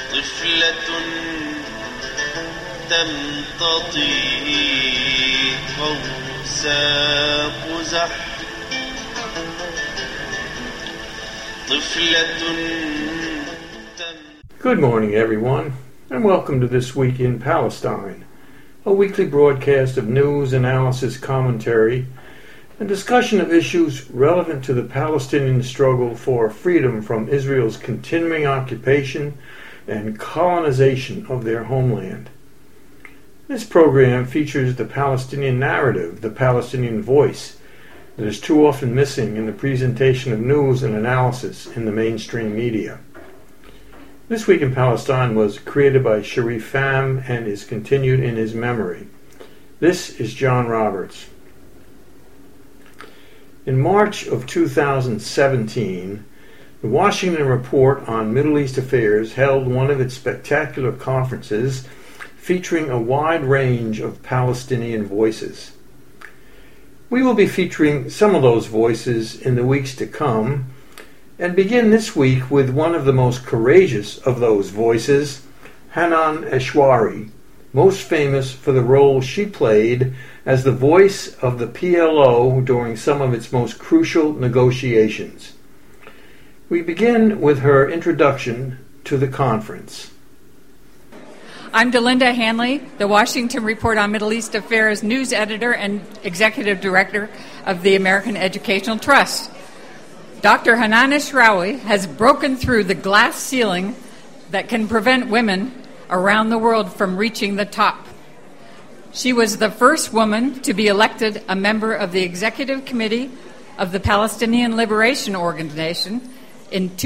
طفلة تمتطي قوس قزح Good morning, everyone, and welcome to This Week in Palestine, a weekly broadcast of news, analysis, commentary, and discussion of issues relevant to the Palestinian struggle for freedom from Israel's continuing occupation and colonization of their homeland. This program features the Palestinian narrative, the Palestinian voice, that is too often missing in the presentation of news and analysis in the mainstream media. This Week in Palestine was created by Sharif Pham and is continued in his memory. This is John Roberts. In March of 2017, the Washington Report on Middle East Affairs held one of its spectacular conferences featuring a wide range of Palestinian voices. We will be featuring some of those voices in the weeks to come, and begin this week with one of the most courageous of those voices, Hanan Eshwari, most famous for the role she played as the voice of the PLO during some of its most crucial negotiations. We begin with her introduction to the conference. I'm Delinda Hanley, the Washington Report on Middle East Affairs news editor and executive director of the American Educational Trust. Dr. Hanan Eshwari has broken through the glass ceiling that can prevent women around the world from reaching the top. She was the first woman to be elected a member of the Executive Committee of the Palestinian Liberation Organization in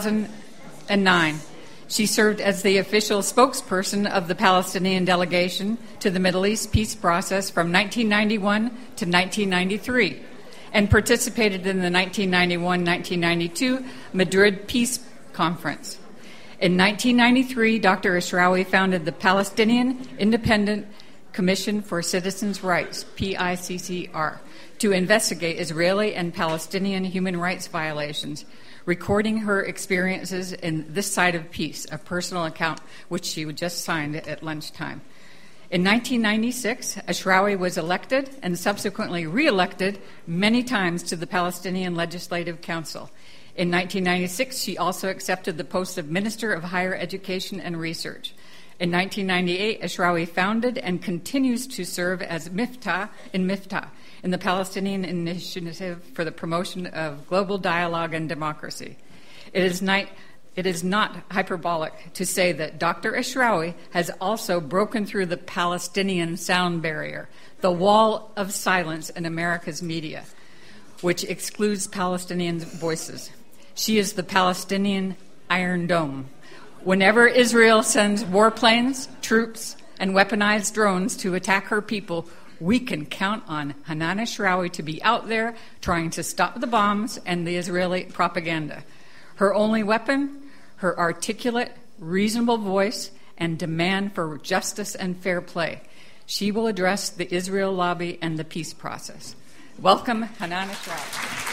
2009. She served as the official spokesperson of the Palestinian delegation to the Middle East peace process from 1991 to 1993 and participated in the 1991-1992 Madrid Peace Conference. In 1993, Dr. Eshwari founded the Palestinian Independent Commission for Citizens' Rights, PICCR, to investigate Israeli and Palestinian human rights violations, recording her experiences in This Side of Peace, a personal account which she just signed at lunchtime. In 1996, Eshwari was elected and subsequently re-elected many times to the Palestinian Legislative Council. In 1996, she also accepted the post of Minister of Higher Education and Research. In 1998, Eshwari founded and continues to serve as Miftah in the Palestinian Initiative for the Promotion of Global Dialogue and Democracy. It is not hyperbolic to say that Dr. Eshwari has also broken through the Palestinian sound barrier, the wall of silence in America's media, which excludes Palestinian voices. She is the Palestinian Iron Dome. Whenever Israel sends warplanes, troops, and weaponized drones to attack her people, we can count on Hanan Eshwari to be out there trying to stop the bombs and the Israeli propaganda. Her only weapon, her articulate, reasonable voice and demand for justice and fair play. She will address the Israel lobby and the peace process. Welcome, Hanan Eshwari.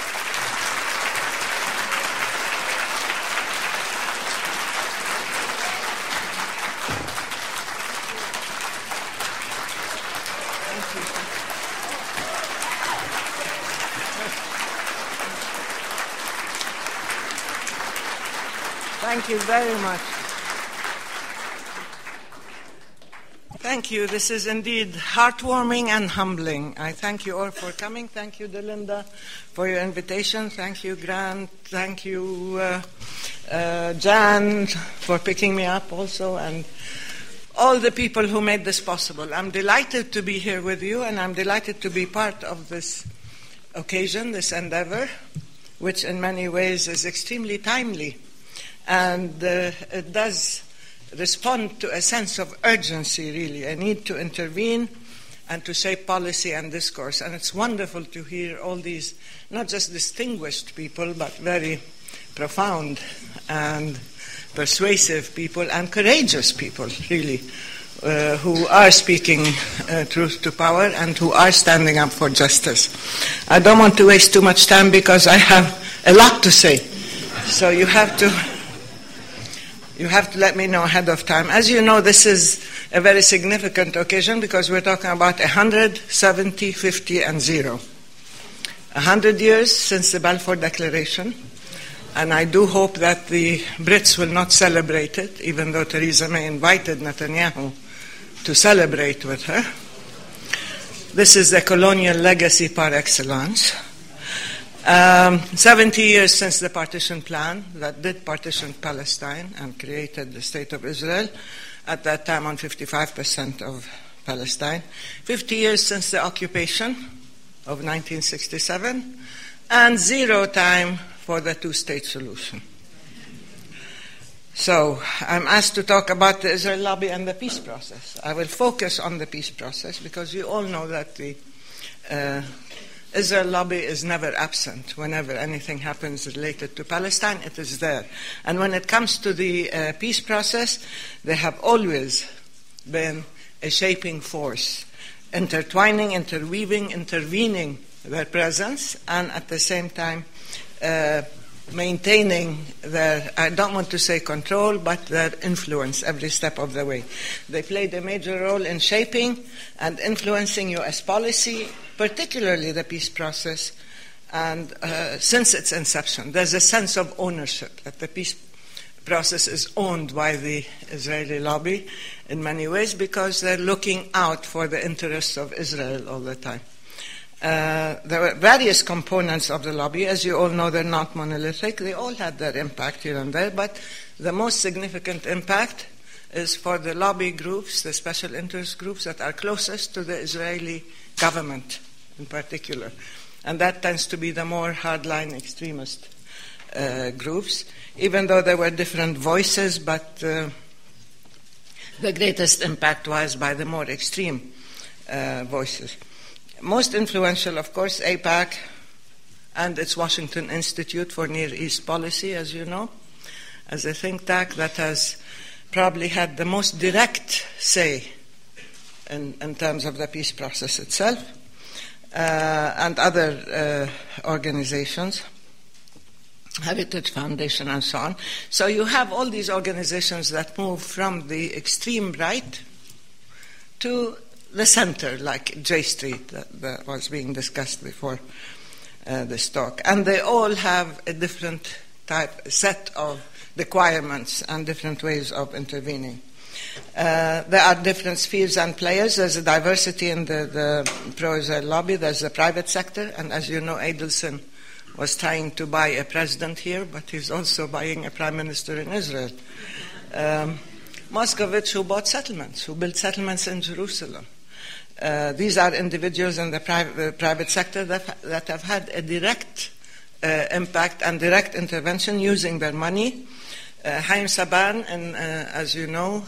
Thank you very much. Thank you. This is indeed heartwarming and humbling. I thank you all for coming. Thank you, Delinda, for your invitation. Thank you, Grant. Thank you, Jan, for picking me up also, and all the people who made this possible. I'm delighted to be here with you, and I'm delighted to be part of this occasion, this endeavor, which in many ways is extremely timely. And it does respond to a sense of urgency, really, a need to intervene and to shape policy and discourse. And it's wonderful to hear all these, not just distinguished people, but very profound and persuasive people and courageous people, really, who are speaking truth to power and who are standing up for justice. I don't want to waste too much time because I have a lot to say. So you have to You have to let me know ahead of time. As you know, this is a very significant occasion because we're talking about 100, 70, 50, and 0. 100 years since the Balfour Declaration, and I do hope that the Brits will not celebrate it, even though Theresa May invited Netanyahu to celebrate with her. This is the colonial legacy par excellence. 70 years since the partition plan that did partition Palestine and created the State of Israel, at that time on 55% of Palestine. 50 years since the occupation of 1967, and 0 time for the two-state solution. So I'm asked to talk about the Israel lobby and the peace process. I will focus on the peace process because you all know that the Israel lobby is never absent. Whenever anything happens related to Palestine, it is there. And when it comes to the peace process, they have always been a shaping force, intertwining, interweaving, intervening their presence, and at the same time maintaining their, I don't want to say control, but their influence every step of the way. They played a major role in shaping and influencing U.S. policy, particularly the peace process, and since its inception. There's a sense of ownership, that the peace process is owned by the Israeli lobby in many ways because they're looking out for the interests of Israel all the time. There were various components of the lobby. As you all know, they're not monolithic. They all had their impact here and there, but the most significant impact is for the lobby groups, the special interest groups that are closest to the Israeli government in particular. And that tends to be the more hardline extremist groups, even though there were different voices, but the greatest impact was by the more extreme voices. Most influential, of course, AIPAC and its Washington Institute for Near East Policy, as you know, as a think tank that has probably had the most direct say in terms of the peace process itself, and other organizations, Heritage Foundation and so on. So you have all these organizations that move from the extreme right to the center, like J Street that was being discussed before this talk. And they all have a different set of requirements and different ways of intervening. There are different spheres and players. There's a diversity in the pro-Israel lobby. There's the private sector, and as you know, Adelson was trying to buy a president here, but he's also buying a prime minister in Israel. Moskovitz, who bought settlements, who built settlements in Jerusalem. These are individuals in the private sector that have had a direct impact and direct intervention using their money. Haim Saban, as you know,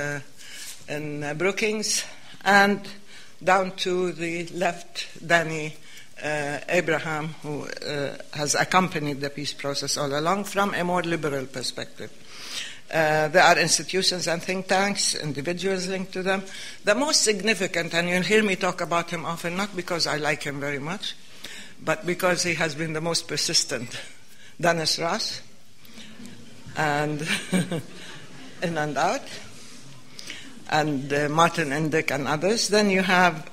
in Brookings, and down to the left, Danny Abraham, who has accompanied the peace process all along from a more liberal perspective. There are institutions and think tanks, individuals linked to them. The most significant, and you'll hear me talk about him often, not because I like him very much, but because he has been the most persistent, Dennis Ross, and in and out, and Martin Indyk and others. Then you have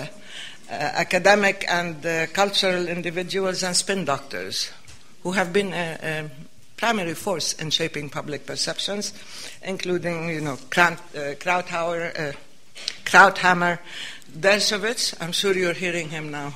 academic and cultural individuals and spin doctors who have been a primary force in shaping public perceptions, including, Krauthammer, Dershowitz. I'm sure you're hearing him now.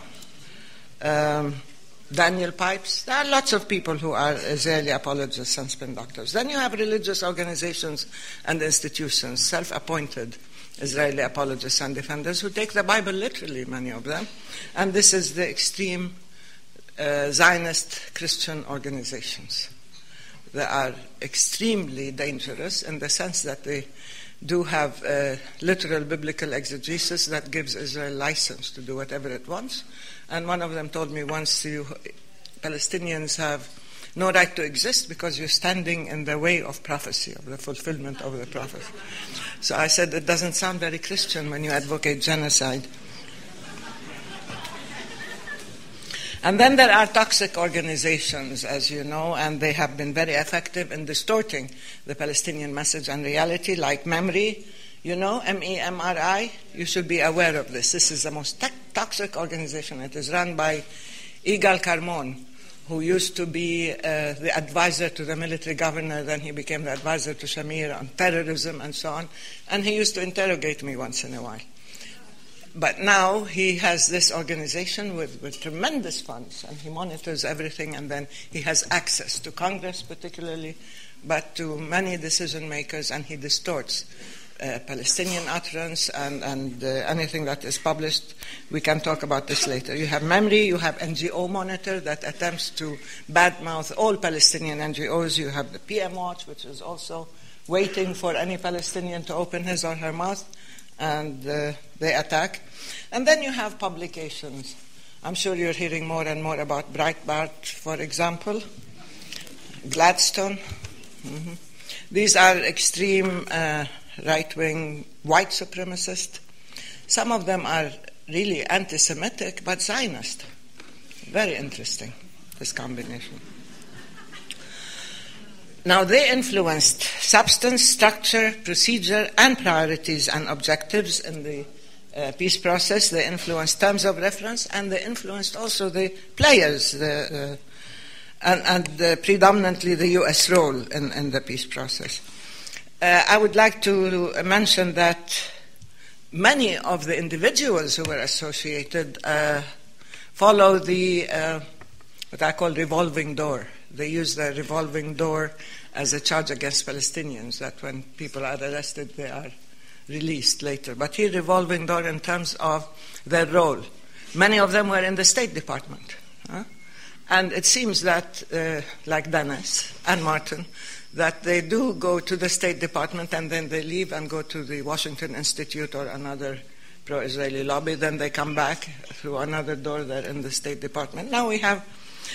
Daniel Pipes. There are lots of people who are Israeli apologists and spin doctors. Then you have religious organizations and institutions, self-appointed Israeli apologists and defenders who take the Bible literally, many of them. And this is the extreme Zionist Christian organizations. They are extremely dangerous in the sense that they do have literal biblical exegesis that gives Israel license to do whatever it wants. And one of them told me once, you Palestinians have no right to exist because you're standing in the way of prophecy, of the fulfillment of the prophecy. So I said, it doesn't sound very Christian when you advocate genocide. And then there are toxic organizations, as you know, and they have been very effective in distorting the Palestinian message and reality, like MEMRI, you know, MEMRI. You should be aware of this. This is the most toxic organization. It is run by Igal Carmon, who used to be the advisor to the military governor, then he became the advisor to Shamir on terrorism and so on, and he used to interrogate me once in a while. But now he has this organization with tremendous funds, and he monitors everything, and then he has access to Congress particularly, but to many decision makers, and he distorts Palestinian utterance and anything that is published. We can talk about this later. You have MEMRI, you have NGO Monitor that attempts to badmouth all Palestinian NGOs. You have the PM Watch, which is also waiting for any Palestinian to open his or her mouth, and they attack. And then you have publications. I'm sure you're hearing more and more about Breitbart, for example, Gladstone. Mm-hmm. These are extreme right-wing white supremacist. Some of them are really anti-Semitic, but Zionist. Very interesting, this combination. Now, they influenced substance, structure, procedure, and priorities and objectives in the peace process. They influenced terms of reference, and they influenced also the players, and predominantly the U.S. role in the peace process. I would like to mention that many of the individuals who were associated follow the what I call revolving door. They use the revolving door as a charge against Palestinians, that when people are arrested, they are released later. But here, revolving door in terms of their role. Many of them were in the State Department. And it seems that, like Dennis and Martin, that they do go to the State Department and then they leave and go to the Washington Institute or another pro-Israeli lobby. Then they come back through another door there in the State Department. Now we have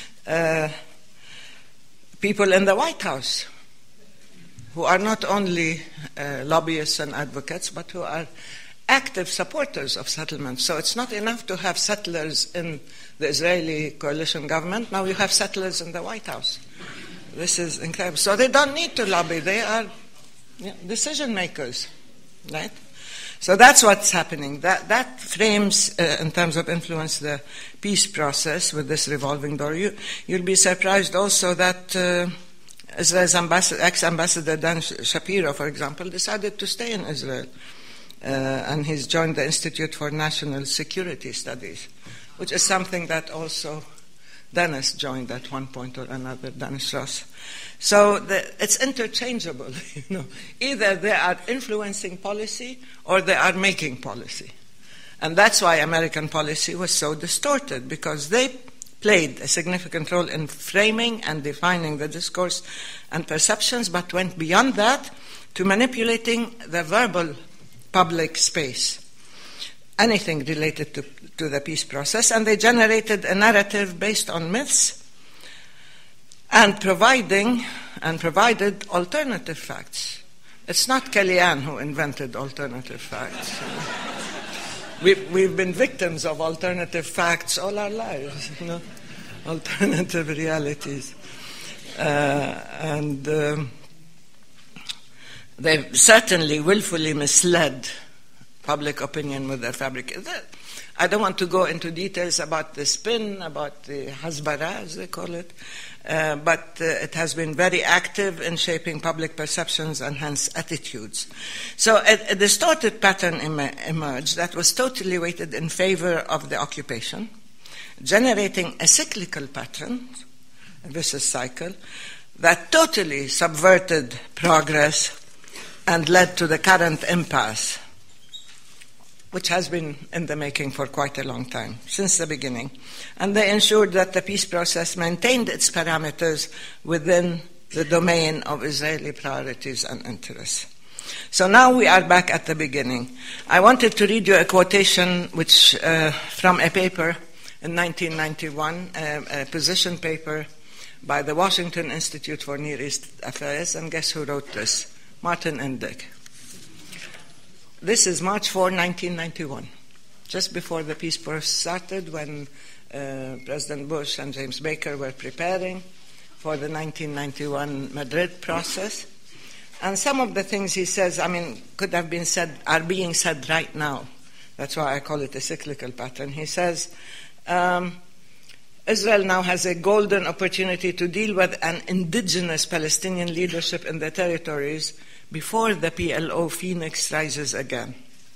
people in the White House who are not only lobbyists and advocates, but who are active supporters of settlement. So it's not enough to have settlers in the Israeli coalition government. Now you have settlers in the White House. This is incredible. So they don't need to lobby. They are decision makers, right? So that's what's happening. That frames, in terms of influence, the peace process with this revolving door. You'll be surprised also that Israel's ex-ambassador Dan Shapiro, for example, decided to stay in Israel. And he's joined the Institute for National Security Studies, which is something that also Dennis joined at one point or another, Dennis Ross. So it's interchangeable, you know. Either they are influencing policy or they are making policy. And that's why American policy was so distorted, because they played a significant role in framing and defining the discourse and perceptions, but went beyond that to manipulating the verbal public space, anything related to the peace process, and they generated a narrative based on myths and provided alternative facts. It's not Kellyanne who invented alternative facts. We've been victims of alternative facts all our lives, you know, alternative realities. They've certainly willfully misled public opinion with their fabric. I don't want to go into details about the spin, about the hasbara, as they call it, but it has been very active in shaping public perceptions and hence attitudes. So a distorted pattern emerged that was totally weighted in favor of the occupation, generating a cyclical pattern, a vicious cycle, that totally subverted progress and led to the current impasse, which has been in the making for quite a long time, since the beginning. And they ensured that the peace process maintained its parameters within the domain of Israeli priorities and interests. So now we are back at the beginning. I wanted to read you a quotation which from a paper in 1991, a position paper by the Washington Institute for Near East Affairs, and guess who wrote this? Martin Indyk. This is March 4, 1991, just before the peace process started, when President Bush and James Baker were preparing for the 1991 Madrid process. And some of the things he says, could have been said, are being said right now. That's why I call it a cyclical pattern. He says, Israel now has a golden opportunity to deal with an indigenous Palestinian leadership in the territories before the PLO phoenix rises again.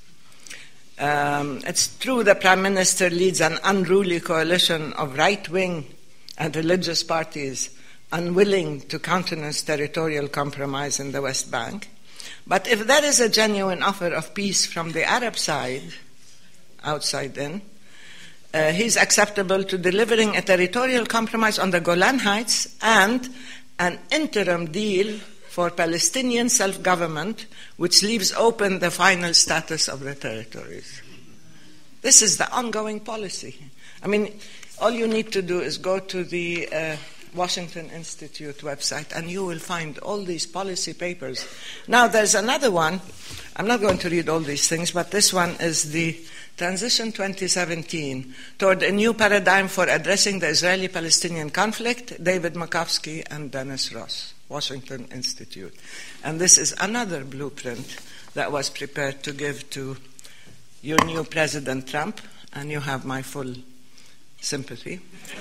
It's true the Prime Minister leads an unruly coalition of right-wing and religious parties unwilling to countenance territorial compromise in the West Bank. But if there is a genuine offer of peace from the Arab side, outside in, he's acceptable to delivering a territorial compromise on the Golan Heights and an interim deal for Palestinian self-government, which leaves open the final status of the territories. This is the ongoing policy. All you need to do is go to the Washington Institute website, and you will find all these policy papers. Now, there's another one. I'm not going to read all these things, but this one is the Transition 2017 toward a new paradigm for addressing the Israeli-Palestinian conflict, David Makovsky and Dennis Ross, Washington Institute. And this is another blueprint that was prepared to give to your new President Trump, and you have my full sympathy.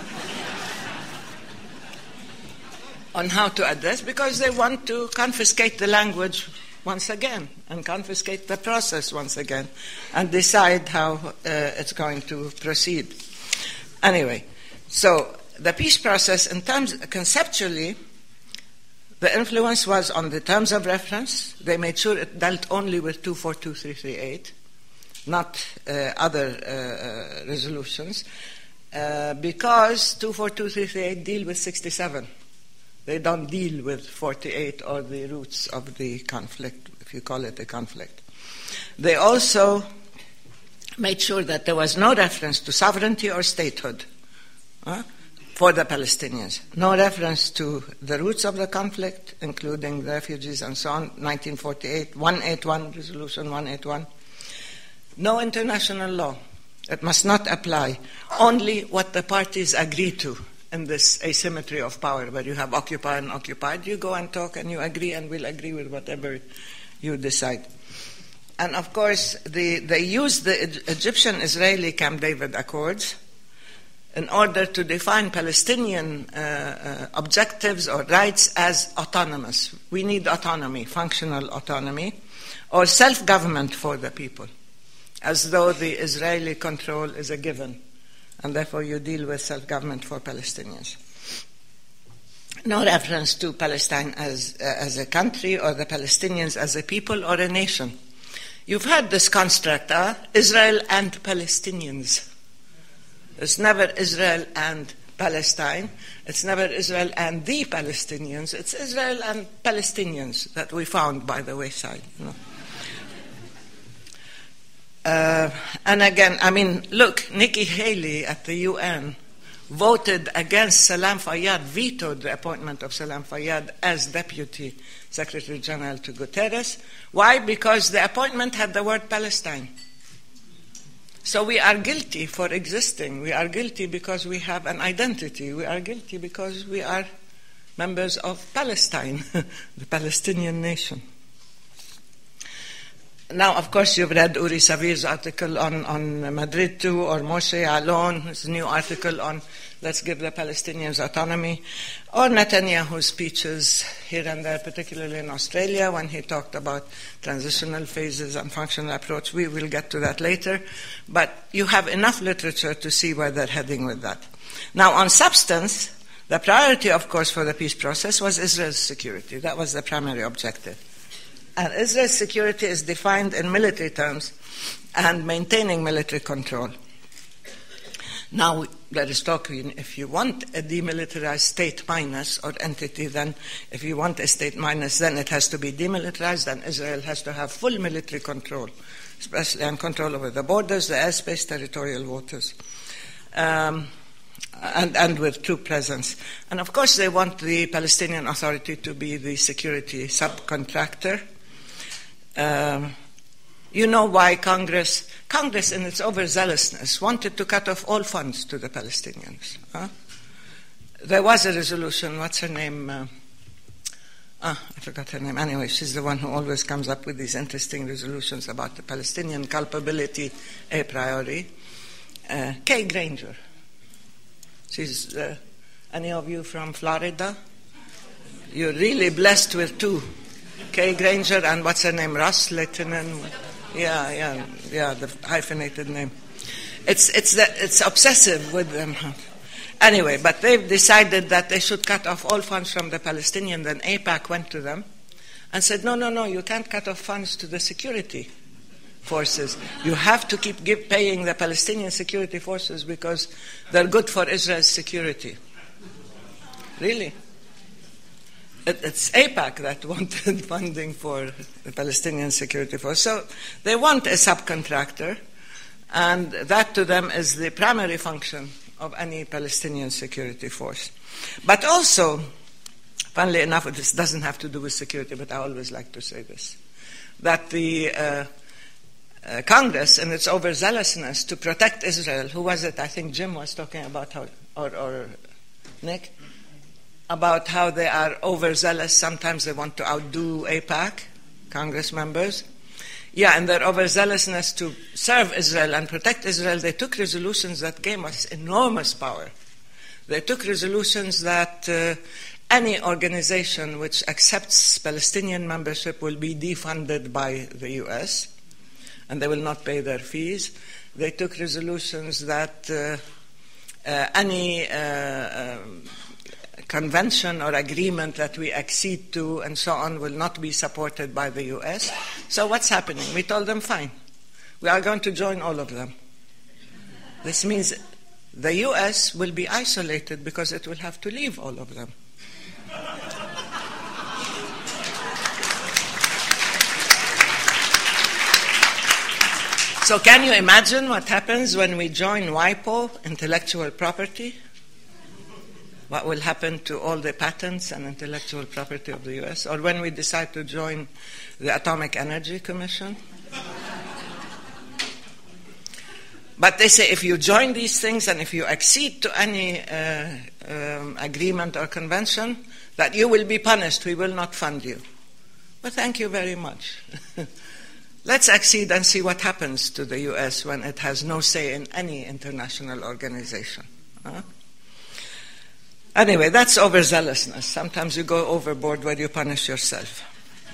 On how to address, because they want to confiscate the language once again and confiscate the process once again and decide how it's going to proceed. Anyway, so the peace process, conceptually, the influence was on the terms of reference. They made sure it dealt only with 242338, not other resolutions, because 242338 deal with 67. They don't deal with 48 or the roots of the conflict, if you call it a conflict. They also made sure that there was no reference to sovereignty or statehood for the Palestinians. No reference to the roots of the conflict, including the refugees and so on, 1948, 181, Resolution 181. No international law. It must not apply. Only what the parties agree to. In this asymmetry of power, where you have occupier and occupied, you go and talk and you agree and will agree with whatever you decide. And of course, they used the Egyptian-Israeli Camp David Accords in order to define Palestinian objectives or rights as autonomous. We need autonomy, functional autonomy, or self-government for the people, as though the Israeli control is a given. And therefore you deal with self-government for Palestinians. No reference to Palestine as a country or the Palestinians as a people or a nation. You've heard this construct, Israel and Palestinians. It's never Israel and Palestine. It's never Israel and the Palestinians. It's Israel and Palestinians that we found by the wayside. And again, look, Nikki Haley at the UN voted against Salam Fayyad, vetoed the appointment of Salam Fayyad as Deputy Secretary General to Guterres. Why? Because the appointment had the word Palestine. So we are guilty for existing. We are guilty because we have an identity. We are guilty because we are members of Palestine, the Palestinian nation. Now, of course, you've read Uri Savir's article on Madrid too, or Moshe Alon, his new article on let's give the Palestinians autonomy, or Netanyahu's speeches here and there, particularly in Australia, when he talked about transitional phases and functional approach. We will get to that later. But you have enough literature to see where they're heading with that. Now, on substance, the priority, of course, for the peace process was Israel's security. That was the primary objective. And Israel's security is defined in military terms and maintaining military control. Now, there is talking, if you want a demilitarized state minus or entity, then if you want a state minus, then it has to be demilitarized, and Israel has to have full military control, especially and control over the borders, the airspace, territorial waters, and with troop presence. And of course, they want the Palestinian Authority to be the security subcontractor. You know why Congress in its overzealousness, wanted to cut off all funds to the Palestinians. There was a resolution, what's her name? I forgot her name. Anyway, she's the one who always comes up with these interesting resolutions about the Palestinian culpability a priori. Kay Granger. She's, any of you from Florida? You're really blessed with two. Kay Granger and what's her name? Ross Lehtinen. Yeah, the hyphenated name. It's obsessive with them. Anyway, but they've decided that they should cut off all funds from the Palestinians. Then AIPAC went to them and said, no, you can't cut off funds to the security forces. You have to keep paying the Palestinian security forces because they're good for Israel's security. Really? It's AIPAC that wanted funding for the Palestinian security force. So they want a subcontractor, and that to them is the primary function of any Palestinian security force. But also, funnily enough, this doesn't have to do with security, but I always like to say this, that the Congress, in its overzealousness to protect Israel, who was it? I think Jim was talking about how, or Nick, about how they are overzealous. Sometimes they want to outdo AIPAC, Congress members. Yeah, and their overzealousness to serve Israel and protect Israel, they took resolutions that gave us enormous power. They took resolutions that any organization which accepts Palestinian membership will be defunded by the U.S., and they will not pay their fees. They took resolutions that any convention or agreement that we accede to and so on will not be supported by the U.S. So what's happening? We told them, fine, we are going to join all of them. This means the U.S. will be isolated because it will have to leave all of them. So can you imagine what happens when we join WIPO, intellectual property? What will happen to all the patents and intellectual property of the U.S.? Or when we decide to join the Atomic Energy Commission? But they say if you join these things and if you accede to any agreement or convention, that you will be punished, we will not fund you. Well, thank you very much. Let's accede and see what happens to the U.S. when it has no say in any international organization. Anyway, that's overzealousness. Sometimes you go overboard where you punish yourself.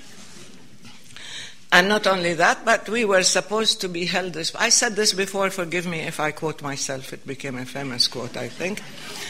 And not only that, but we were supposed to be held responsible. I said this before, forgive me if I quote myself, it became a famous quote, I think,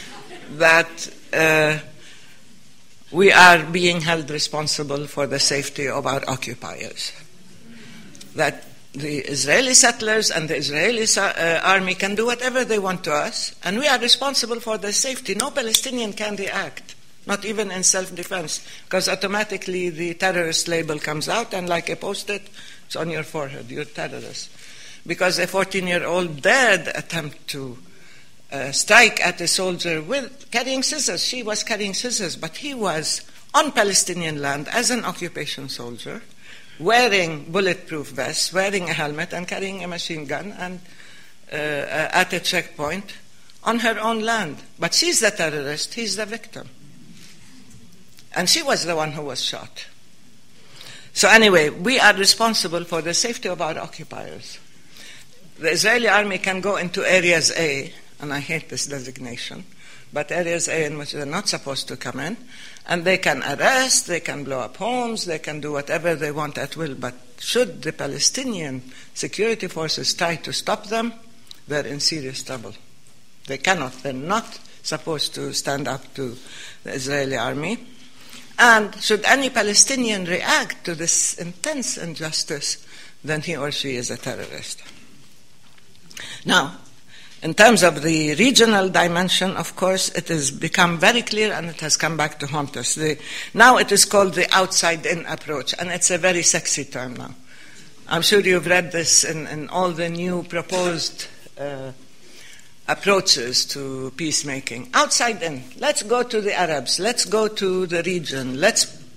that we are being held responsible for the safety of our occupiers. That the Israeli settlers and the Israeli army can do whatever they want to us, and we are responsible for their safety. No Palestinian can react, not even in self-defense, because automatically the terrorist label comes out, and like a post-it, it's on your forehead, you're terrorist. Because a 14-year-old dared attempt to strike at a soldier with carrying scissors. She was carrying scissors, but he was on Palestinian land as an occupation soldier, wearing bulletproof vests, wearing a helmet, and carrying a machine gun, and at a checkpoint on her own land. But she's the terrorist, he's the victim. And she was the one who was shot. So anyway, we are responsible for the safety of our occupiers. The Israeli army can go into areas A, and I hate this designation, but areas A in which they're not supposed to come in, and they can arrest, they can blow up homes, they can do whatever they want at will. But should the Palestinian security forces try to stop them, they're in serious trouble. They cannot. They're not supposed to stand up to the Israeli army. And should any Palestinian react to this intense injustice, then he or she is a terrorist. Now, in terms of the regional dimension, of course, it has become very clear and it has come back to haunt us. Now it is called the outside-in approach, and it's a very sexy term now. I'm sure you've read this in all the new proposed approaches to peacemaking. Outside in. Let's go to the Arabs. Let's go to the region. Let's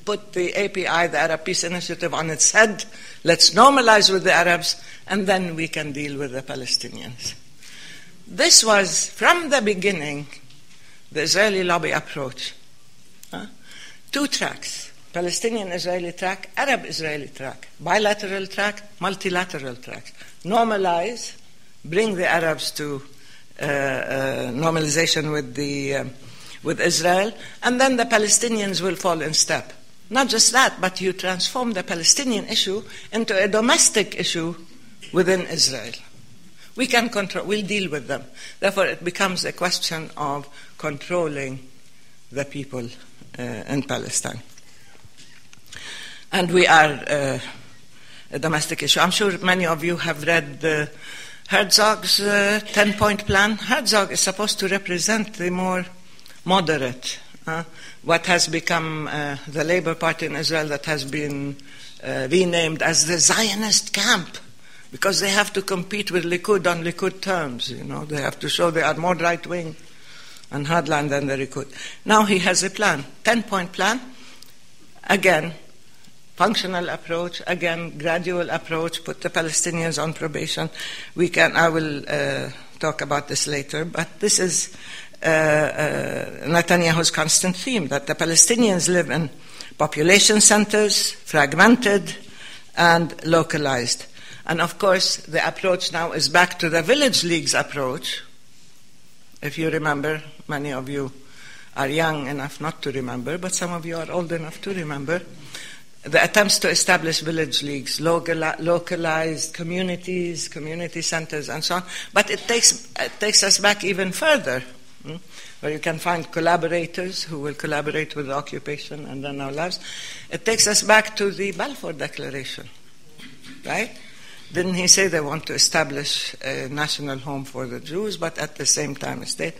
put the API, the Arab Peace Initiative, on its head. Let's normalize with the Arabs, and then we can deal with the Palestinians. This was, from the beginning, the Israeli lobby approach. 2 tracks, Palestinian-Israeli track, Arab-Israeli track, bilateral track, multilateral track. Normalize, bring the Arabs to normalization with Israel, and then the Palestinians will fall in step. Not just that, but you transform the Palestinian issue into a domestic issue within Israel. We can control, we'll deal with them. Therefore, it becomes a question of controlling the people in Palestine. And we are a domestic issue. I'm sure many of you have read Herzog's 10-point plan. Herzog is supposed to represent the more moderate, what has become the Labour Party in Israel that has been renamed as the Zionist camp, because they have to compete with Likud on Likud terms. You know, they have to show they are more right-wing and hardline than the Likud. Now he has a plan, 10-point plan. Again, functional approach, again, gradual approach, put the Palestinians on probation. I will talk about this later, but this is Netanyahu's constant theme, that the Palestinians live in population centers, fragmented and localized. And of course, the approach now is back to the village leagues approach. If you remember, many of you are young enough not to remember, but some of you are old enough to remember, the attempts to establish village leagues, localized communities, community centers, and so on. But it takes us back even further, where you can find collaborators who will collaborate with the occupation and run our lives. It takes us back to the Balfour Declaration, right? Didn't he say they want to establish a national home for the Jews, but at the same time a state?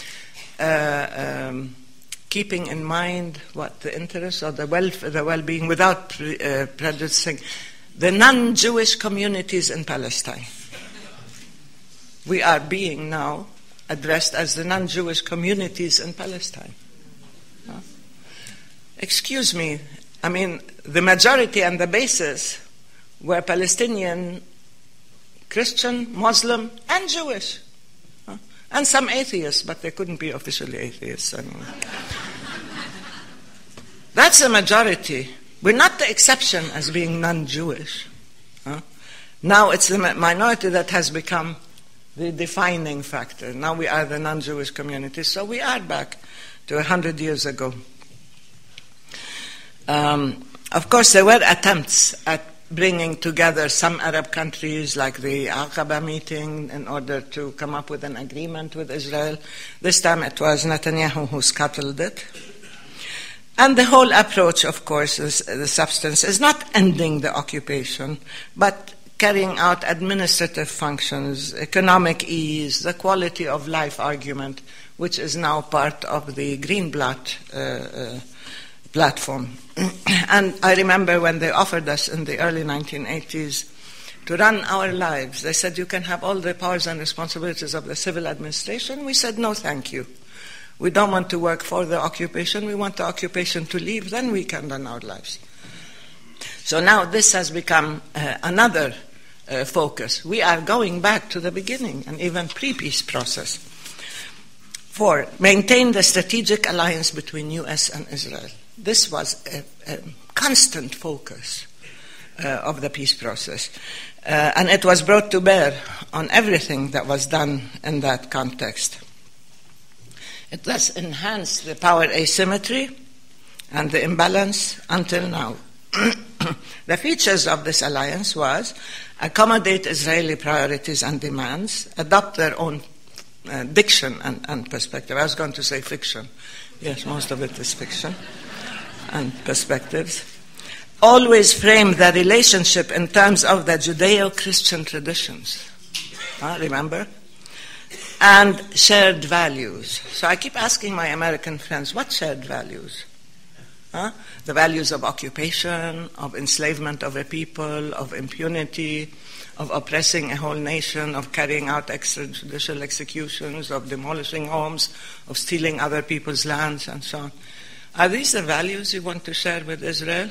Keeping in mind what the interests of the well-being, without prejudicing the non-Jewish communities in Palestine. We are being now addressed as the non-Jewish communities in Palestine. Excuse me, I mean, the majority and the basis were Palestinian, Christian, Muslim, and Jewish. And some atheists, but they couldn't be officially atheists anyway. That's a majority. We're not the exception as being non-Jewish. Now it's the minority that has become the defining factor. Now we are the non-Jewish community, so we are back to 100 years ago. Of course, there were attempts at bringing together some Arab countries, like the Aqaba meeting, in order to come up with an agreement with Israel. This time it was Netanyahu who scuttled it. And the whole approach, of course, the substance, is not ending the occupation, but carrying out administrative functions, economic ease, the quality of life argument, which is now part of the Greenblatt platform. And I remember when they offered us in the early 1980s to run our lives, they said, you can have all the powers and responsibilities of the civil administration. We said, no, thank you. We don't want to work for the occupation. We want the occupation to leave, then we can run our lives. So now this has become another focus. We are going back to the beginning and even pre-peace process. 4, maintain the strategic alliance between U.S. and Israel. This was a constant focus of the peace process. And it was brought to bear on everything that was done in that context. It thus enhanced the power asymmetry and the imbalance until now. The features of this alliance was accommodate Israeli priorities and demands, adopt their own diction and perspective. I was going to say fiction. Yes, most of it is fiction. And perspectives. Always frame the relationship in terms of the Judeo-Christian traditions. Remember? And shared values. So I keep asking my American friends, what shared values? The values of occupation, of enslavement of a people, of impunity, of oppressing a whole nation, of carrying out extrajudicial executions, of demolishing homes, of stealing other people's lands, and so on. Are these the values you want to share with Israel?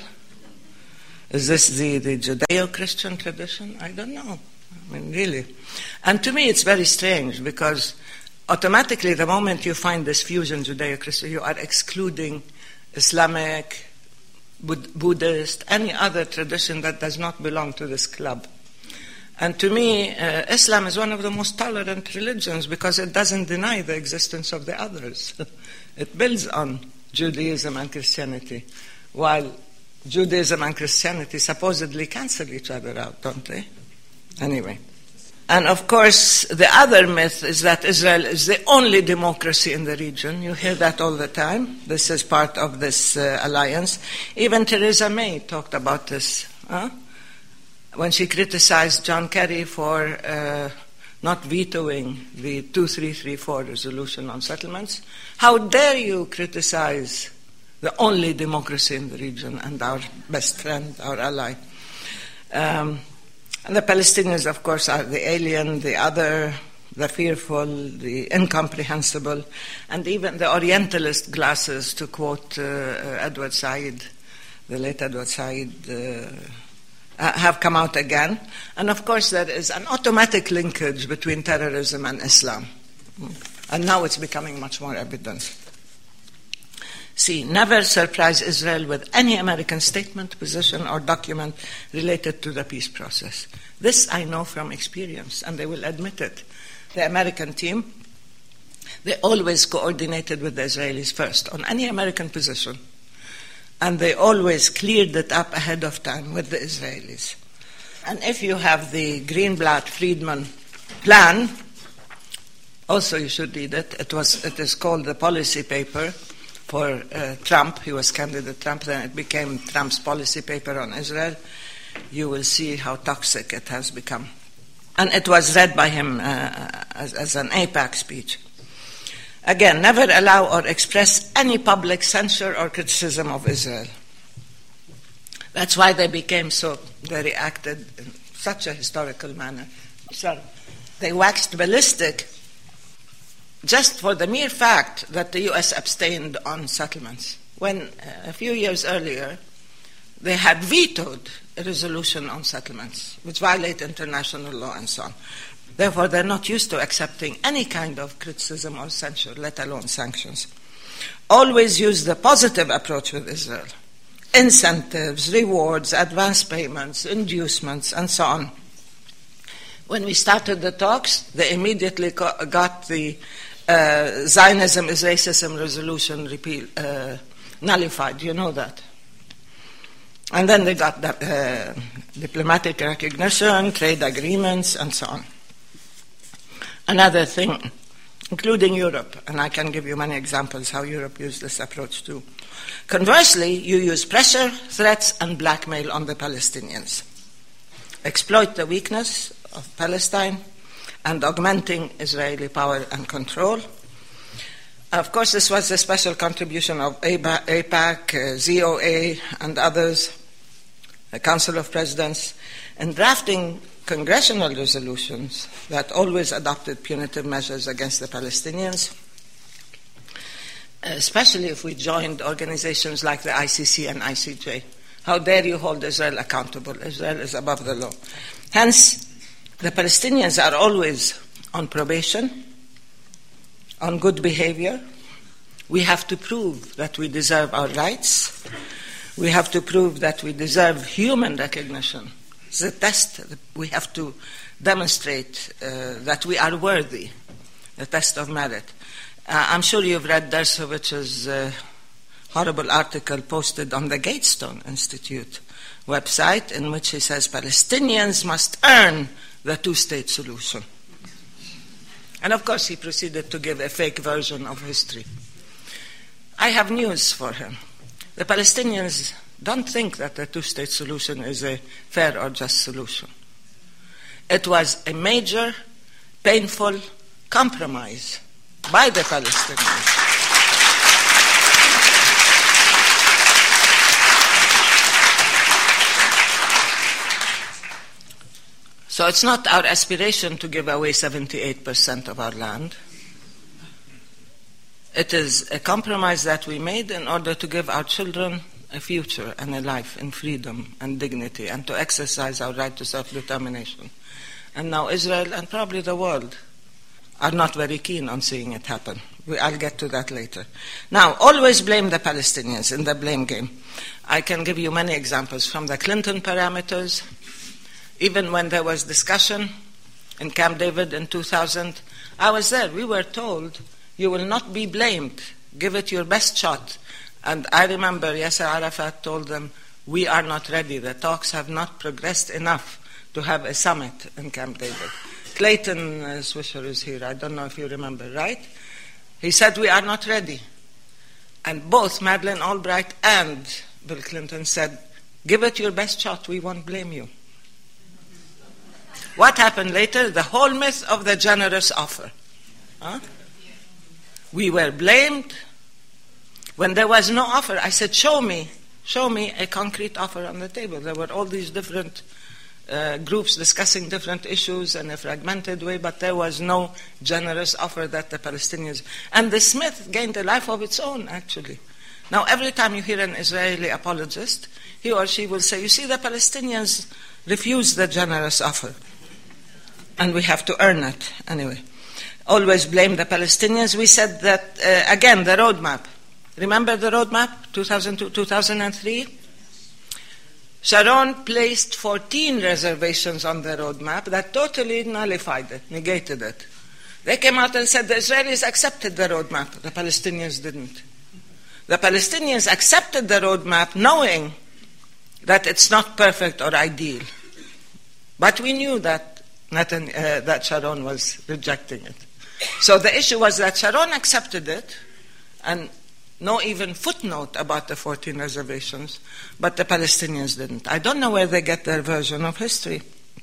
Is this the Judeo-Christian tradition? I don't know. I mean, really. And to me, it's very strange because automatically, the moment you find this fusion Judeo-Christian, you are excluding Islamic, Buddhist, any other tradition that does not belong to this club. And to me, Islam is one of the most tolerant religions because it doesn't deny the existence of the others. It builds on Judaism and Christianity, while Judaism and Christianity supposedly cancel each other out, don't they? Anyway. And of course, the other myth is that Israel is the only democracy in the region. You hear that all the time. This is part of this alliance. Even Theresa May talked about this when she criticized John Kerry for not vetoing the 2334 resolution on settlements. How dare you criticize the only democracy in the region and our best friend, our ally? And the Palestinians, of course, are the alien, the other, the fearful, the incomprehensible, and even the Orientalist glasses, to quote Edward Said, the late Edward Said, have come out again. And of course, there is an automatic linkage between terrorism and Islam. And now it's becoming much more evident. See, never surprise Israel with any American statement, position, or document related to the peace process. This I know from experience, and they will admit it. The American team, they always coordinated with the Israelis first on any American position, and they always cleared it up ahead of time with the Israelis. And if you have the Greenblatt-Friedman plan, also you should read it. It is called the policy paper for Trump. He was candidate Trump, then it became Trump's policy paper on Israel. You will see how toxic it has become. And it was read by him as an AIPAC speech. Again, never allow or express any public censure or criticism of Israel. That's why they became so, they reacted in such a historical manner. So they waxed ballistic just for the mere fact that the U.S. abstained on settlements, when a few years earlier they had vetoed a resolution on settlements, which violate international law and so on. Therefore, they're not used to accepting any kind of criticism or censure, let alone sanctions. Always use the positive approach with Israel. Incentives, rewards, advance payments, inducements, and so on. When we started the talks, they immediately got the Zionism is racism resolution nullified. You know that. And then they got diplomatic recognition, trade agreements, and so on. Another thing, including Europe, and I can give you many examples how Europe used this approach too. Conversely, you use pressure, threats, and blackmail on the Palestinians. Exploit the weakness of Palestine and augmenting Israeli power and control. Of course, this was a special contribution of AIPAC, ZOA, and others, the Council of Presidents, in drafting congressional resolutions that always adopted punitive measures against the Palestinians, especially if we joined organizations like the ICC and ICJ. How dare you hold Israel accountable? Israel is above the law. Hence, the Palestinians are always on probation, on good behavior. We have to prove that we deserve our rights. We have to prove that we deserve human recognition. It's a test. We have to demonstrate that we are worthy, the test of merit. I'm sure you've read Dershowitz's horrible article posted on the Gatestone Institute website, in which he says Palestinians must earn the two-state solution. And of course he proceeded to give a fake version of history. I have news for him. The Palestinians don't think that the two-state solution is a fair or just solution. It was a major, painful compromise by the Palestinians. So it's not our aspiration to give away 78% of our land. It is a compromise that we made in order to give our children a future and a life in freedom and dignity and to exercise our right to self-determination. And now Israel and probably the world are not very keen on seeing it happen. I'll get to that later. Now, always blame the Palestinians in the blame game. I can give you many examples from the Clinton parameters. Even when there was discussion in Camp David in 2000, I was there. We were told, you will not be blamed. Give it your best shot. And I remember Yasser Arafat told them, we are not ready. The talks have not progressed enough to have a summit in Camp David. Clayton Swisher is here. I don't know if you remember, right? He said, we are not ready. And both Madeleine Albright and Bill Clinton said, give it your best shot. We won't blame you. What happened later? The whole myth of the generous offer. Huh? We were blamed. When there was no offer, I said, show me a concrete offer on the table. There were all these different groups discussing different issues in a fragmented way, but there was no generous offer that the Palestinians... And this myth gained a life of its own, actually. Now, every time you hear an Israeli apologist, he or she will say, you see, the Palestinians refused the generous offer, and we have to earn it. Anyway, always blame the Palestinians. We said that, again, the roadmap. Remember the roadmap, 2002, 2003? Sharon placed 14 reservations on the roadmap that totally nullified it, negated it. They came out and said the Israelis accepted the roadmap, the Palestinians didn't. The Palestinians accepted the roadmap knowing that it's not perfect or ideal. But we knew that Sharon was rejecting it. So the issue was that Sharon accepted it, and no even footnote about the 14 reservations, but the Palestinians didn't. I don't know where they get their version of history.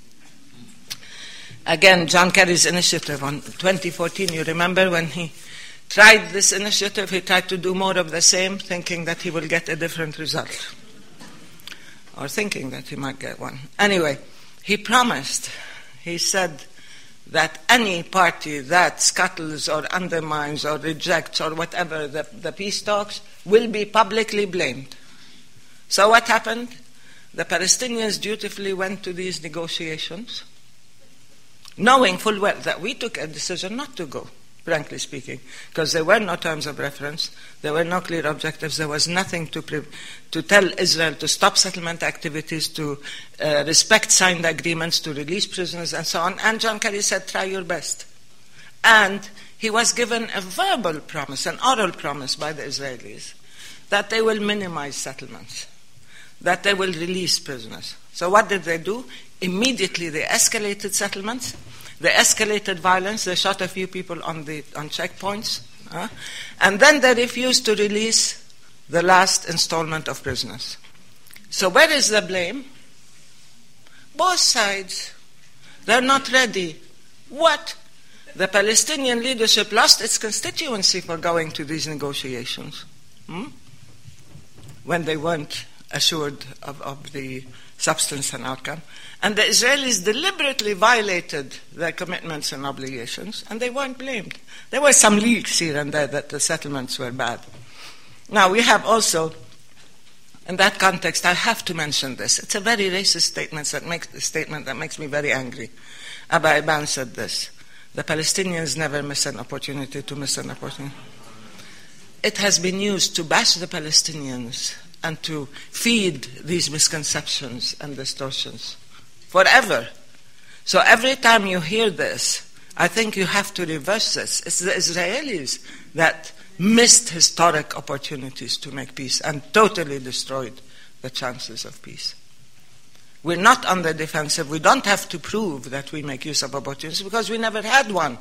Again, John Kerry's initiative on 2014, you remember when he tried this initiative, he tried to do more of the same, thinking that he will get a different result. Or thinking that he might get one. Anyway, he promised, he said that any party that scuttles or undermines or rejects or whatever the peace talks will be publicly blamed. So what happened? The Palestinians dutifully went to these negotiations, knowing full well that we took a decision not to go, frankly speaking, because there were no terms of reference, there were no clear objectives, there was nothing to tell Israel to stop settlement activities, to respect signed agreements, to release prisoners, and so on. And John Kerry said, try your best. And he was given a verbal promise, an oral promise by the Israelis, that they will minimize settlements, that they will release prisoners. So what did they do? Immediately they escalated settlements. They escalated violence. They shot a few people on checkpoints. And then they refused to release the last installment of prisoners. So where is the blame? Both sides. They're not ready. What? The Palestinian leadership lost its constituency for going to these negotiations. When they weren't assured of the substance and outcome. And the Israelis deliberately violated their commitments and obligations, and they weren't blamed. There were some leaks here and there that the settlements were bad. Now, we have also, in that context, I have to mention this. It's a very racist statement that makes me very angry. Abba Eban said this: the Palestinians never miss an opportunity to miss an opportunity. It has been used to bash the Palestinians and to feed these misconceptions and distortions forever. So every time you hear this, I think you have to reverse this. It's the Israelis that missed historic opportunities to make peace and totally destroyed the chances of peace. We're not on the defensive. We don't have to prove that we make use of opportunities because we never had one.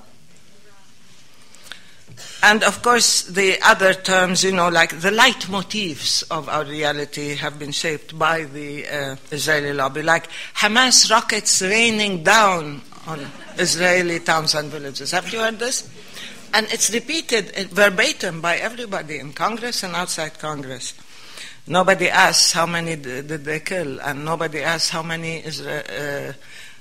And of course, the other terms, like the leitmotifs of our reality have been shaped by the Israeli lobby, like Hamas rockets raining down on Israeli towns and villages. Have you heard this? And it's repeated verbatim by everybody in Congress and outside Congress. Nobody asks how many did they kill, and nobody asks how many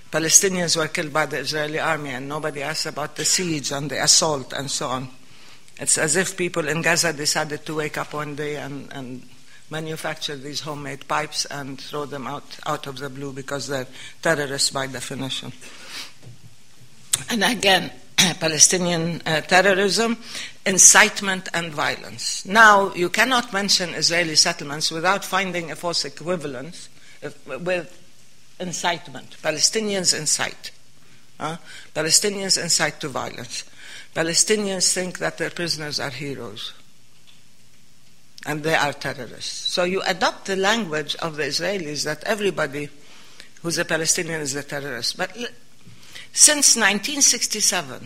Palestinians were killed by the Israeli army, and nobody asks about the siege and the assault and so on. It's as if people in Gaza decided to wake up one day and manufacture these homemade pipes and throw them out of the blue because they're terrorists by definition. And again, Palestinian terrorism, incitement and violence. Now, you cannot mention Israeli settlements without finding a false equivalence with incitement. Palestinians incite. Palestinians incite to violence. Palestinians think that their prisoners are heroes. And they are terrorists. So you adopt the language of the Israelis that everybody who's a Palestinian is a terrorist. But since 1967,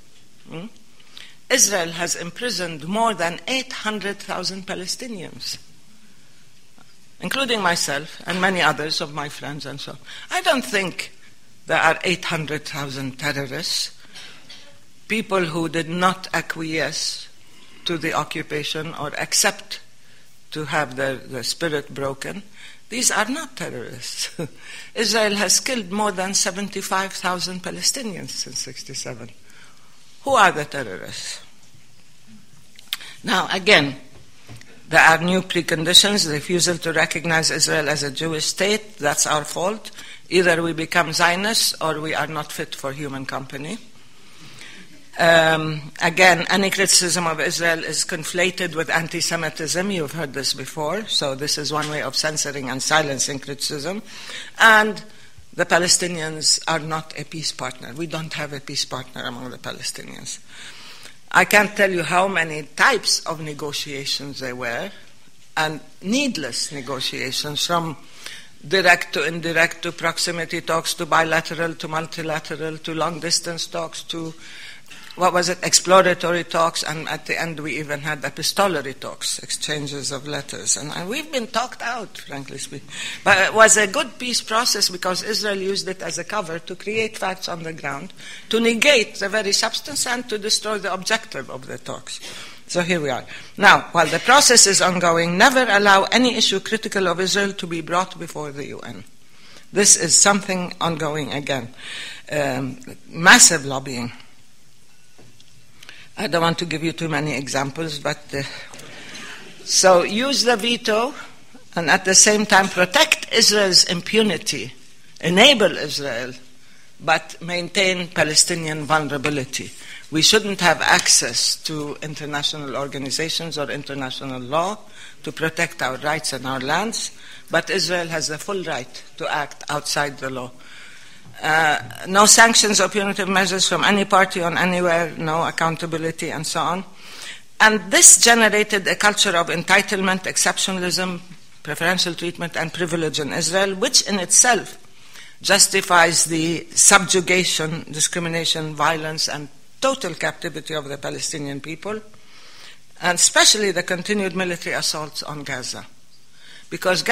Israel has imprisoned more than 800,000 Palestinians, including myself and many others of my friends and so on. I don't think there are 800,000 terrorists, people who did not acquiesce to the occupation or accept to have their spirit broken. These are not terrorists. Israel has killed more than 75,000 Palestinians since 1967. Who are the terrorists? Now, again, there are new preconditions. The refusal to recognize Israel as a Jewish state, that's our fault. Either we become Zionists or we are not fit for human company. Again, any criticism of Israel is conflated with anti-Semitism. You've heard this before. So this is one way of censoring and silencing criticism. And the Palestinians are not a peace partner. We don't have a peace partner among the Palestinians. I can't tell you how many types of negotiations there were, and needless negotiations, from direct to indirect to proximity talks to bilateral to multilateral to long-distance talks to exploratory talks, and at the end we even had epistolary talks, exchanges of letters. And we've been talked out, frankly speaking. But it was a good peace process because Israel used it as a cover to create facts on the ground, to negate the very substance and to destroy the objective of the talks. So here we are. Now, while the process is ongoing, never allow any issue critical of Israel to be brought before the UN. This is something ongoing again. Massive lobbying. I don't want to give you too many examples, but so use the veto and at the same time protect Israel's impunity, enable Israel, but maintain Palestinian vulnerability. We shouldn't have access to international organizations or international law to protect our rights and our lands, but Israel has the full right to act outside the law. No sanctions or punitive measures from any party on anywhere, no accountability, and so on. And this generated a culture of entitlement, exceptionalism, preferential treatment, and privilege in Israel, which in itself justifies the subjugation, discrimination, violence, and total captivity of the Palestinian people, and especially the continued military assaults on Gaza. Because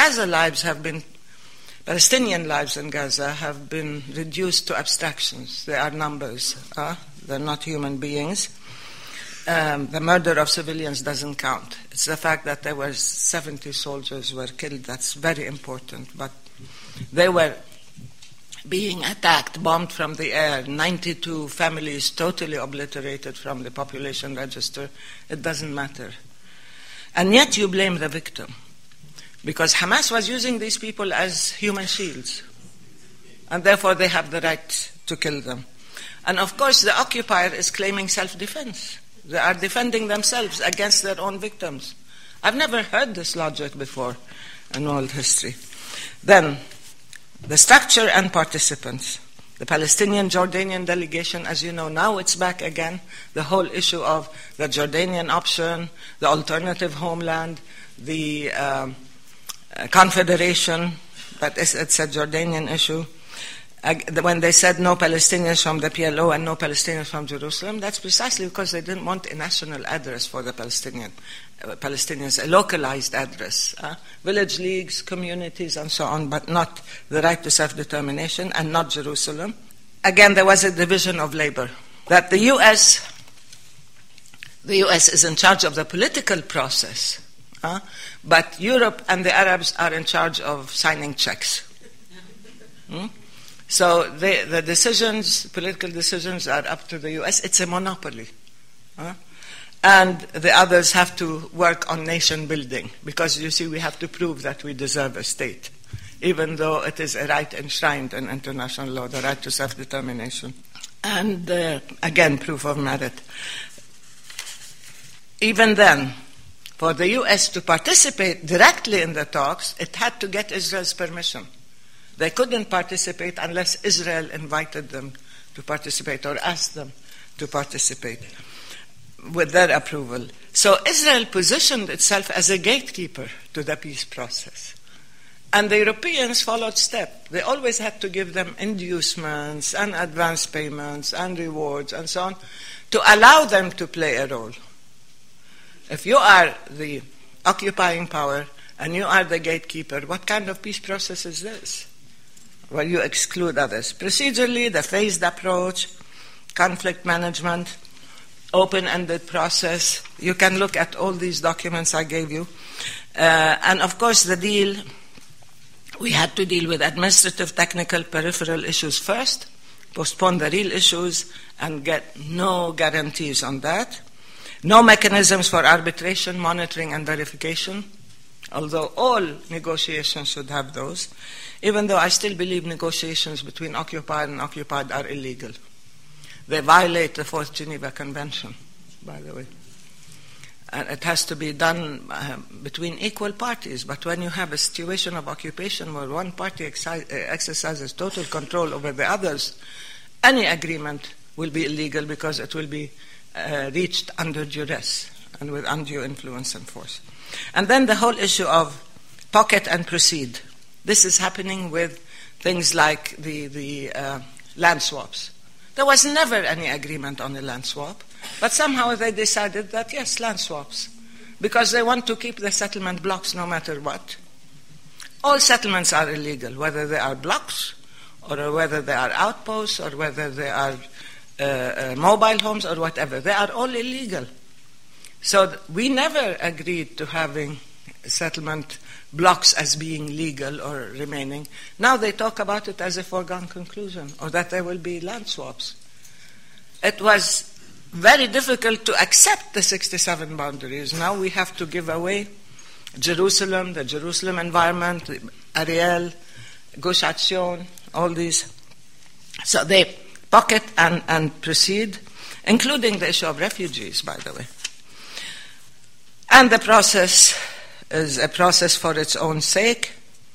Palestinian lives in Gaza have been reduced to abstractions. They are numbers. They're not human beings. The murder of civilians doesn't count. It's the fact that there were 70 soldiers were killed that's very important. But they were being attacked, bombed from the air, 92 families totally obliterated from the population register. It doesn't matter. And yet you blame the victim. Because Hamas was using these people as human shields. And therefore they have the right to kill them. And of course the occupier is claiming self-defense. They are defending themselves against their own victims. I've never heard this logic before in world history. Then, the structure and participants. The Palestinian-Jordanian delegation, as you know, now it's back again. The whole issue of the Jordanian option, the alternative homeland, the confederation, but it's a Jordanian issue. When they said no Palestinians from the PLO and no Palestinians from Jerusalem, that's precisely because they didn't want a national address for the Palestinians, a localized address. Village leagues, communities, and so on, but not the right to self-determination and not Jerusalem. Again, there was a division of labor. That the U.S. is in charge of the political process, but Europe and the Arabs are in charge of signing checks. So the decisions, political decisions, are up to the U.S. It's a monopoly. and the others have to work on nation building, because you see, we have to prove that we deserve a state, even though it is a right enshrined in international law, the right to self-determination. And again, proof of merit. Even then, for the U.S. to participate directly in the talks, it had to get Israel's permission. They couldn't participate unless Israel invited them to participate or asked them to participate with their approval. So Israel positioned itself as a gatekeeper to the peace process. And the Europeans followed step. They always had to give them inducements and advance payments and rewards and so on to allow them to play a role. If you are the occupying power and you are the gatekeeper, what kind of peace process is this? Well, you exclude others. Procedurally, the phased approach, conflict management, open-ended process. You can look at all these documents I gave you. And of course, the deal, we had to deal with administrative, technical, peripheral issues first, postpone the real issues, and get no guarantees on that. No mechanisms for arbitration, monitoring, and verification, although all negotiations should have those, even though I still believe negotiations between occupied and occupied are illegal. They violate the Fourth Geneva Convention, by the way. And it has to be done between equal parties. But when you have a situation of occupation where one party exercises total control over the others, any agreement will be illegal because it will be reached under duress and with undue influence and force. And then the whole issue of pocket and proceed. This is happening with things like the land swaps. There was never any agreement on a land swap, but somehow they decided that, yes, land swaps, because they want to keep the settlement blocks no matter what. All settlements are illegal, whether they are blocks, or whether they are outposts, or whether they are mobile homes, or whatever. They are all illegal. So we never agreed to having settlement blocks as being legal or remaining. Now they talk about it as a foregone conclusion, or that there will be land swaps. It was very difficult to accept the 67 boundaries. Now we have to give away Jerusalem, the Jerusalem environment, Ariel, Gush Etzion, all these. So they pocket and proceed, including the issue of refugees, by the way. And the process is a process for its own sake.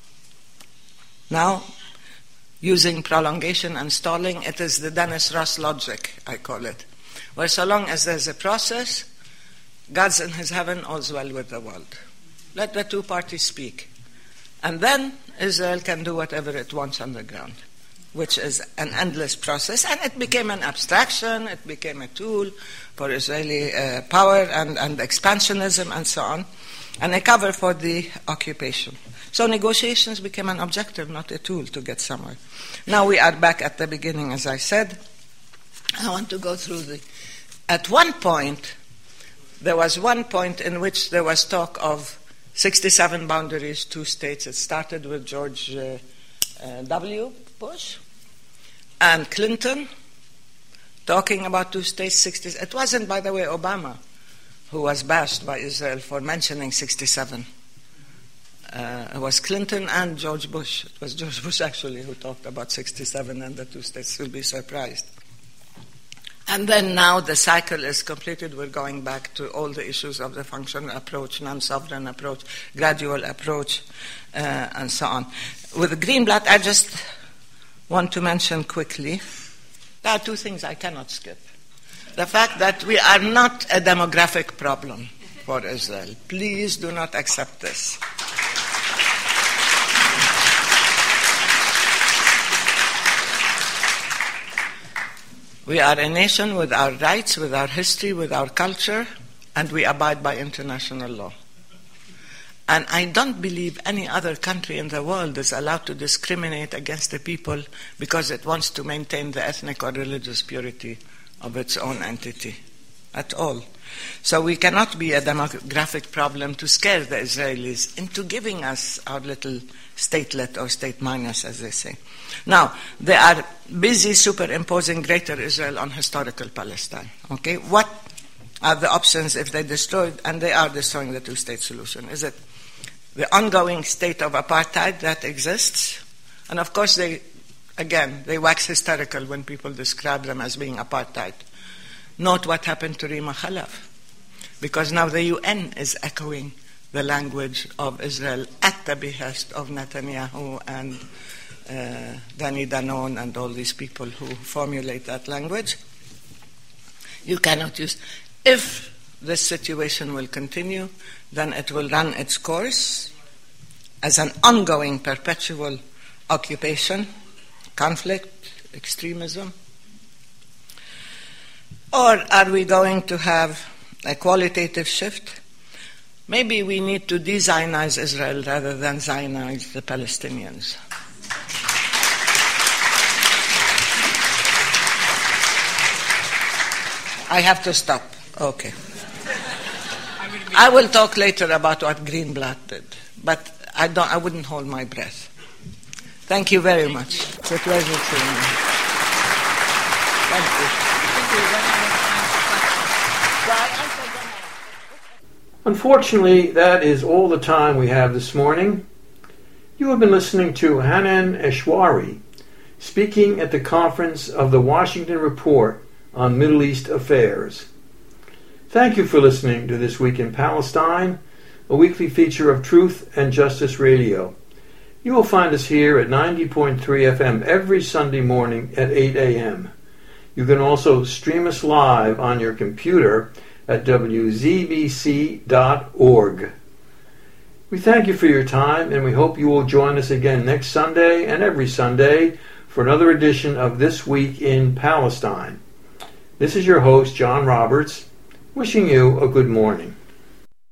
Now, using prolongation and stalling, it is the Dennis Ross logic, I call it, where so long as there's a process, God's in his heaven, all's well with the world. Let the two parties speak. And then Israel can do whatever it wants on the ground, which is an endless process. And it became an abstraction, it became a tool for Israeli power and expansionism and so on, and a cover for the occupation. So negotiations became an objective, not a tool to get somewhere. Now we are back at the beginning, as I said. I want to go through at one point, there was one point in which there was talk of 67 boundaries, 2 states. It started with George W. Bush and Clinton talking about 2 states, 60. It wasn't, by the way, Obama who was bashed by Israel for mentioning 67. It was Clinton and George Bush. It was George Bush, actually, who talked about 67 and the 2 states. You'll be surprised. And then now the cycle is completed. We're going back to all the issues of the functional approach, non-sovereign approach, gradual approach, and so on. With Greenblatt, I just want to mention quickly, there are 2 things I cannot skip. The fact that we are not a demographic problem for Israel. Please do not accept this. We are a nation with our rights, with our history, with our culture, and we abide by international law. And I don't believe any other country in the world is allowed to discriminate against the people because it wants to maintain the ethnic or religious purity of its own entity at all. So we cannot be a demographic problem to scare the Israelis into giving us our little statelet or state minus, as they say. Now, they are busy superimposing Greater Israel on historical Palestine. Okay, what are the options if they destroyed, and they are destroying the two-state solution? Is it the ongoing state of apartheid that exists? And of course, they wax hysterical when people describe them as being apartheid. Note what happened to Rima Khalaf, because now the UN is echoing the language of Israel at the behest of Netanyahu and Danny Danon and all these people who formulate that language. You cannot use. If this situation will continue, then it will run its course as an ongoing, perpetual occupation, conflict, extremism. Or are we going to have a qualitative shift? Maybe we need to de-Zionize Israel rather than Zionize the Palestinians. I have to stop. Okay. I will talk later about what Greenblatt did, but I wouldn't hold my breath. Thank you very much. It's a pleasure seeing you. Thank you. Unfortunately, that is all the time we have this morning. You have been listening to Hanan Eshwari speaking at the conference of the Washington Report on Middle East Affairs. Thank you for listening to This Week in Palestine, a weekly feature of Truth and Justice Radio. You will find us here at 90.3 FM every Sunday morning at 8 a.m. You can also stream us live on your computer at wzbc.org. We thank you for your time, and we hope you will join us again next Sunday and every Sunday for another edition of This Week in Palestine. This is your host, John Roberts, wishing you a good morning.